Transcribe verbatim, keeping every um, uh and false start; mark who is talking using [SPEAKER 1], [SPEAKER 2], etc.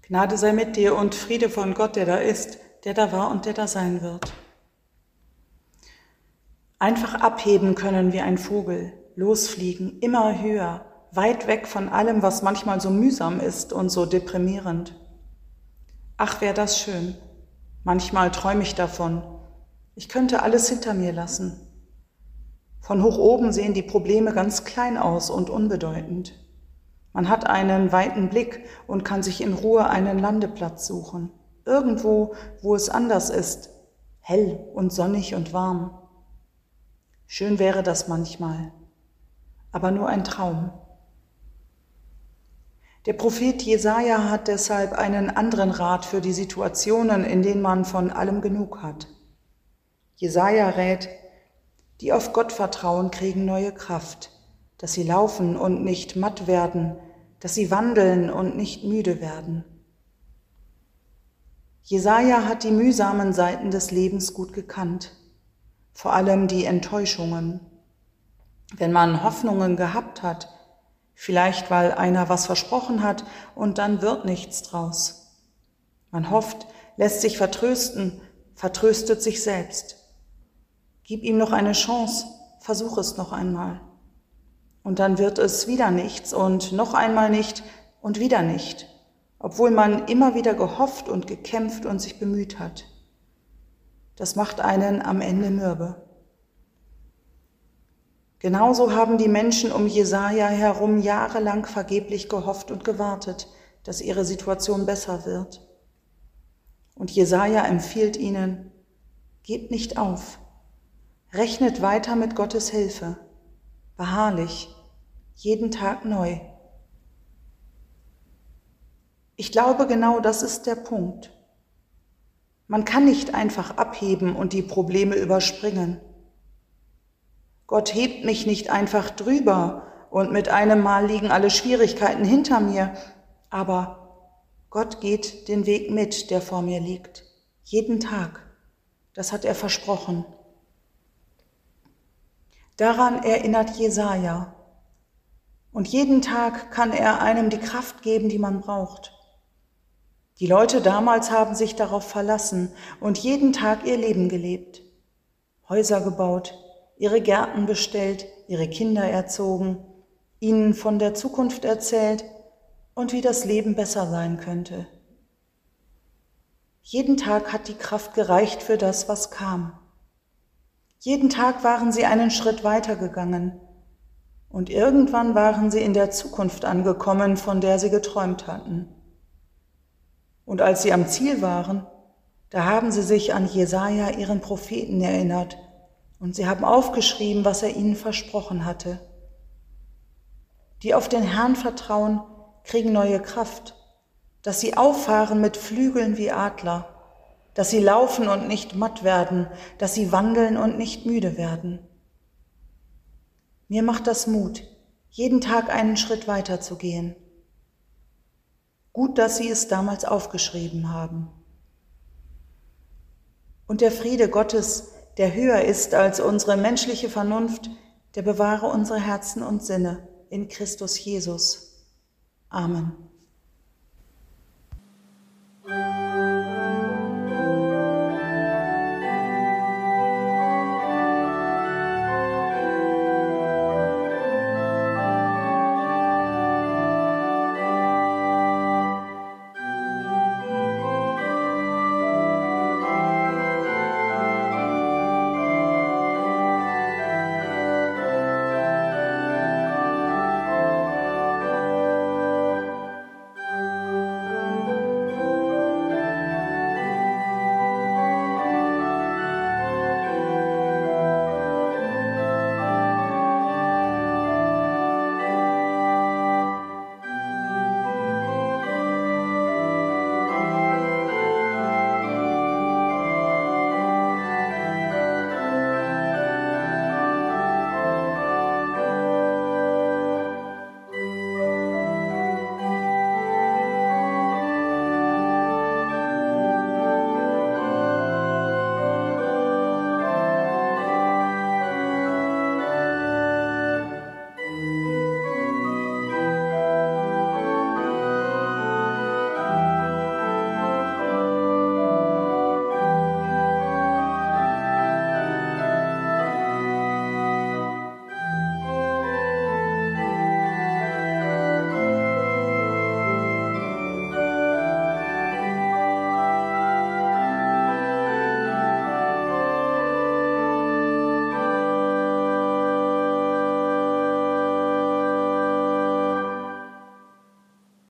[SPEAKER 1] Gnade sei mit dir und Friede von Gott, der da ist, der da war und der da sein wird. Einfach abheben können wie ein Vogel, losfliegen, immer höher, weit weg von allem, was manchmal so mühsam ist und so deprimierend. Ach, wär das schön. Manchmal träume ich davon. Ich könnte alles hinter mir lassen. Von hoch oben sehen die Probleme ganz klein aus und unbedeutend. Man hat einen weiten Blick und kann sich in Ruhe einen Landeplatz suchen. Irgendwo, wo es anders ist, hell und sonnig und warm. Schön wäre das manchmal, aber nur ein Traum. Der Prophet Jesaja hat deshalb einen anderen Rat für die Situationen, in denen man von allem genug hat. Jesaja rät: Die auf Gott vertrauen, kriegen neue Kraft, dass sie laufen und nicht matt werden, dass sie wandeln und nicht müde werden. Jesaja hat die mühsamen Seiten des Lebens gut gekannt, vor allem die Enttäuschungen. Wenn man Hoffnungen gehabt hat, vielleicht weil einer was versprochen hat und dann wird nichts draus. Man hofft, lässt sich vertrösten, vertröstet sich selbst. Gib ihm noch eine Chance, versuch es noch einmal. Und dann wird es wieder nichts und noch einmal nicht und wieder nicht, obwohl man immer wieder gehofft und gekämpft und sich bemüht hat. Das macht einen am Ende mürbe. Genauso haben die Menschen um Jesaja herum jahrelang vergeblich gehofft und gewartet, dass ihre Situation besser wird. Und Jesaja empfiehlt ihnen: Gebt nicht auf, rechnet weiter mit Gottes Hilfe, beharrlich, jeden Tag neu. Ich glaube, genau das ist der Punkt. Man kann nicht einfach abheben und die Probleme überspringen. Gott hebt mich nicht einfach drüber und mit einem Mal liegen alle Schwierigkeiten hinter mir, aber Gott geht den Weg mit, der vor mir liegt, jeden Tag. Das hat er versprochen. Daran erinnert Jesaja. Und jeden Tag kann er einem die Kraft geben, die man braucht. Die Leute damals haben sich darauf verlassen und jeden Tag ihr Leben gelebt. Häuser gebaut, ihre Gärten bestellt, ihre Kinder erzogen, ihnen von der Zukunft erzählt und wie das Leben besser sein könnte. Jeden Tag hat die Kraft gereicht für das, was kam. Jeden Tag waren sie einen Schritt weitergegangen und irgendwann waren sie in der Zukunft angekommen, von der sie geträumt hatten. Und als sie am Ziel waren, da haben sie sich an Jesaja, ihren Propheten, erinnert und sie haben aufgeschrieben, was er ihnen versprochen hatte. Die auf den Herrn vertrauen, kriegen neue Kraft, dass sie auffahren mit Flügeln wie Adler, dass sie laufen und nicht matt werden, dass sie wandeln und nicht müde werden. Mir macht das Mut, jeden Tag einen Schritt weiter zu gehen. Gut, dass Sie es damals aufgeschrieben haben. Und der Friede Gottes, der höher ist als unsere menschliche Vernunft, der bewahre unsere Herzen und Sinne in Christus Jesus. Amen.